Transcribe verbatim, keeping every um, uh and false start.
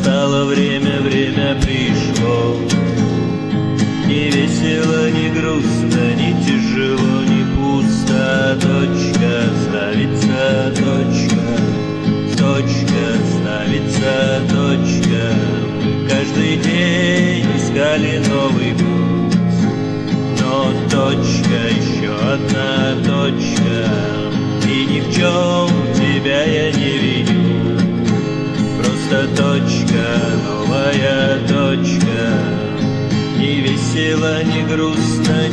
Настало время, время пришло. Не весело, не грустно, не тяжело, не пусто. Точка ставится, точка, точка ставится, точка. Мы каждый день искали новый путь, но точка, еще одна точка. И ни в чем тебя я не виню, просто точка, новая точка. Не весело, не грустно,